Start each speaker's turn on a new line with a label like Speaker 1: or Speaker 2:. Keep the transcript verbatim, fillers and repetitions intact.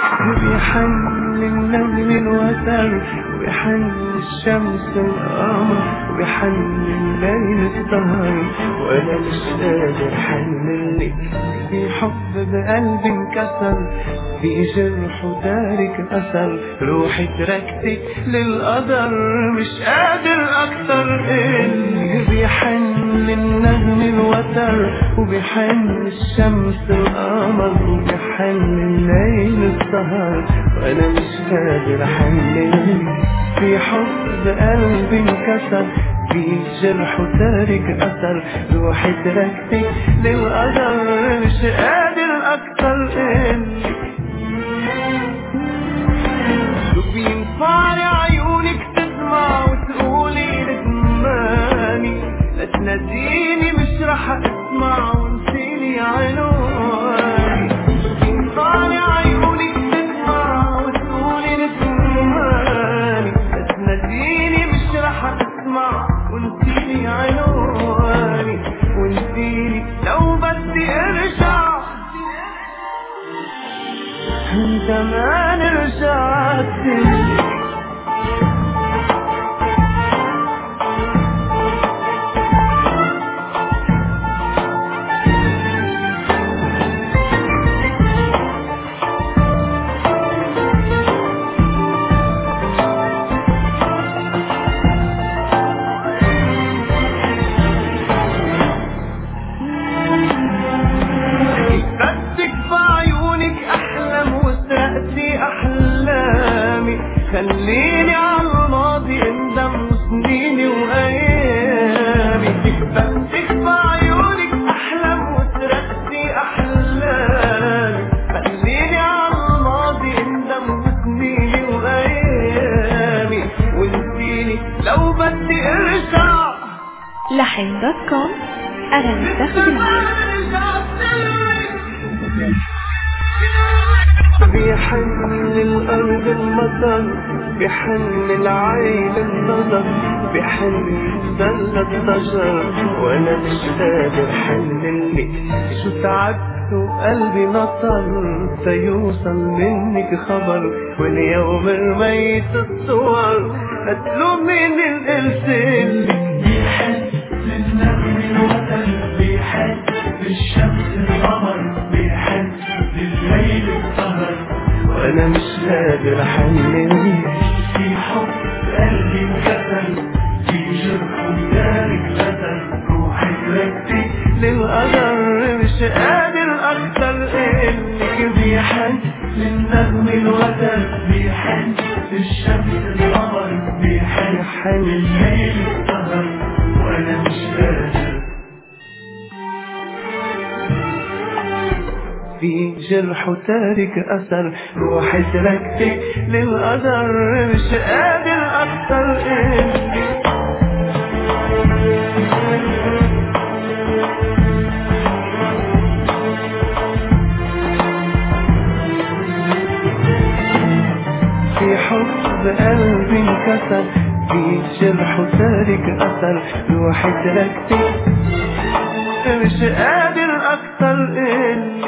Speaker 1: وبيحن النجم الوتر، وبيحن الشمس القمر، وبيحن الليل السهر، وانا مش قادر حنلك في حب بقلبي انكسر، في جرح وتارك اثر، روحي تركتك للقدر مش قادر اكتر. اللي بيحن النجم الوتر، وبيحن الشمس القمر، وبيحن الليل السهر، وانا مش قادر احنلك في حب قلبي انكسر، في جرح وتارك اثر، روحي تركتك للقدر مش قادر اكتر. شو بينفعني عيونك تدمع وتقولي ندماني، لا تناديني مش رح اسمع ونسيني عنواني. شو بينفعني عيونك تدمع وتقولي ندماني، لا تناديني مش رح اسمع ونسيني عنواني، ونسيني لو بدي ارجع انت ما رجعت. خليني عالماضي اندم وسنيني وايامي، بمسك بعيونك احلم وسرقتي احلامي، خليني عالماضي اندم وسنيني وايامي، ونسيني لو بدي ارجع.
Speaker 2: لحن دوت كوم انا مستخدمة.
Speaker 1: بيحن الأرض المطر، بيحن العين النظر، بيحن ظل الضجر، وأنا مش قادر حنلك شو تعبت وقلبي نطر، سيوصل منك خبر واليوم رميت الصور، هتلوميني القلت.
Speaker 3: بيحن للنجم الوتر، بيحن للشمس القمر، بيحن لليل السهر،
Speaker 1: وانا مش قادر احنلك
Speaker 3: في حب قلبي انكسر، في جرح وتارك اثر، روحي تركتك
Speaker 1: للقدر مش قادر اكتر. انك
Speaker 3: بيحن للنجم الوتر، بيحن للشمس القمر، بيحن لليل السهر، وانا مش قادر
Speaker 1: في جرح وتارك اثر، روحي تركتك للقدر مش قادر اكتر. في حب قلبي انكسر، في جرح وتارك اثر، روحي تركتك مش قادر اكتر.